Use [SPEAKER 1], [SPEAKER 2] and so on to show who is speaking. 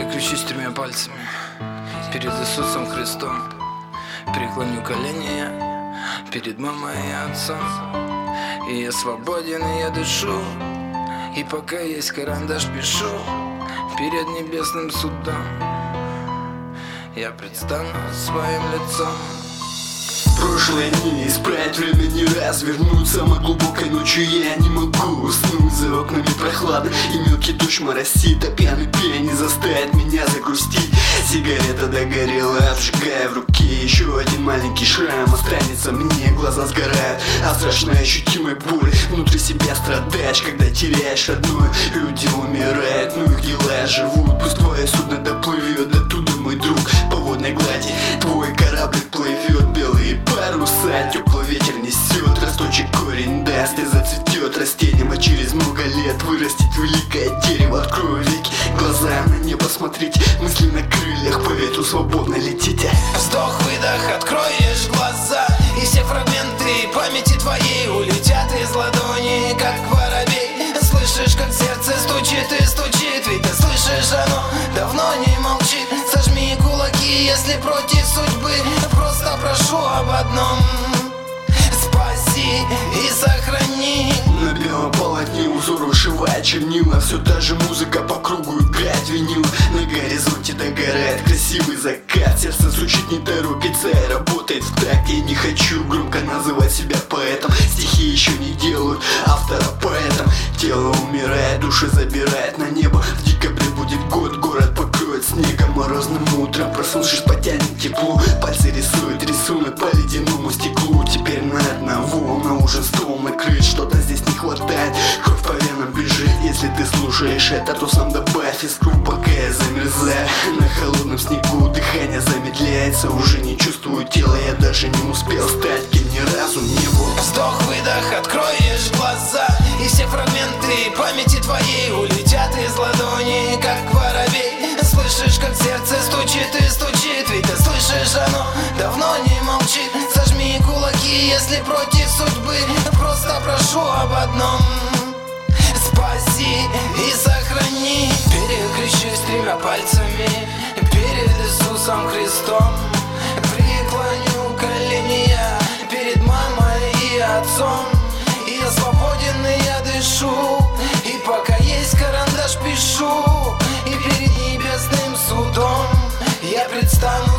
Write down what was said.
[SPEAKER 1] Перекрещусь тремя пальцами перед Иисусом Христом. Преклоню колени я перед мамой и отцом. И я свободен, и я дышу. И пока есть карандаш, пишу перед небесным судом. Я предстану своим лицом.
[SPEAKER 2] Прошлое не исправить, время не развернуть. Самой глубокой ночью я не могу уснуть. За окнами прохладно и мелкий дождь моросит, а пьяный пей не заставит меня загрустить. Сигарета догорела, обжигая в руке. Еще один маленький шрам останется мне, глаза сгорают от страшной ощутимой боли. Внутри себя страдаешь, когда теряешь родное. Люди умирают, но их дела живут. Пусть твое судно доплывет до туда, мой друг. По водной глади твой корабль плывет. Белые паруса, теплый ветер несет. Росточек корень даст и зацветет растением. А через много лет вырастет великое дерево. Открою веки, глаза на небо смотрите. Мысли на крыльях по ветру свободно летите.
[SPEAKER 1] Вздох-выдох, откроешь глаза, и все фрагменты памяти твоей улетят из ладони, как воробей. Слышишь, как сердце стучит и стучит, ведь ты слышишь, оно давно не молчит. Сожми кулаки, если против судьбы. Просто прошу об одном: спаси и сохрани.
[SPEAKER 2] На белом полотне узор вышивает чернила. Все та же музыка по кругу играет винил. На горизонте догорает красивый закат. Сердце звучит, не торопится и работает в такт. Я не хочу громко называть себя поэтом. Стихи еще не делают автора поэтом. Тело умирает, души забирает на небо. В декабре будет год, город покроет снегом. Морозным утром проснувшись, потянет тепло. Пальцы рисуют рисунок по ледяному стеклу. Теперь на одного на ужин стол накрыть. Что-то здесь не хватает, кровь по венам бежит. Если ты слушаешь это, то сам добавь искру, пока я замерзаю. На холодном снегу дыхание замедляется. Уже не чувствую тела, я даже не успел стать кем ни разу не был.
[SPEAKER 1] Вздох-выдох, откроешь глаза, и все фрагменты памяти твоей улетят из ладони, как воробей. Слышишь, как сердце стучит и стучит, ведь ты слышишь, оно давно не молчит. Сожми кулаки, если против судьбы. Просто прошу об одном: спаси и сохрани. Перекрещусь тремя пальцами перед Иисусом Христом. Преклоню колени я перед мамой и отцом. И я свободен, и я дышу. И пока есть карандаш, пишу. И перед небесным судом я предстану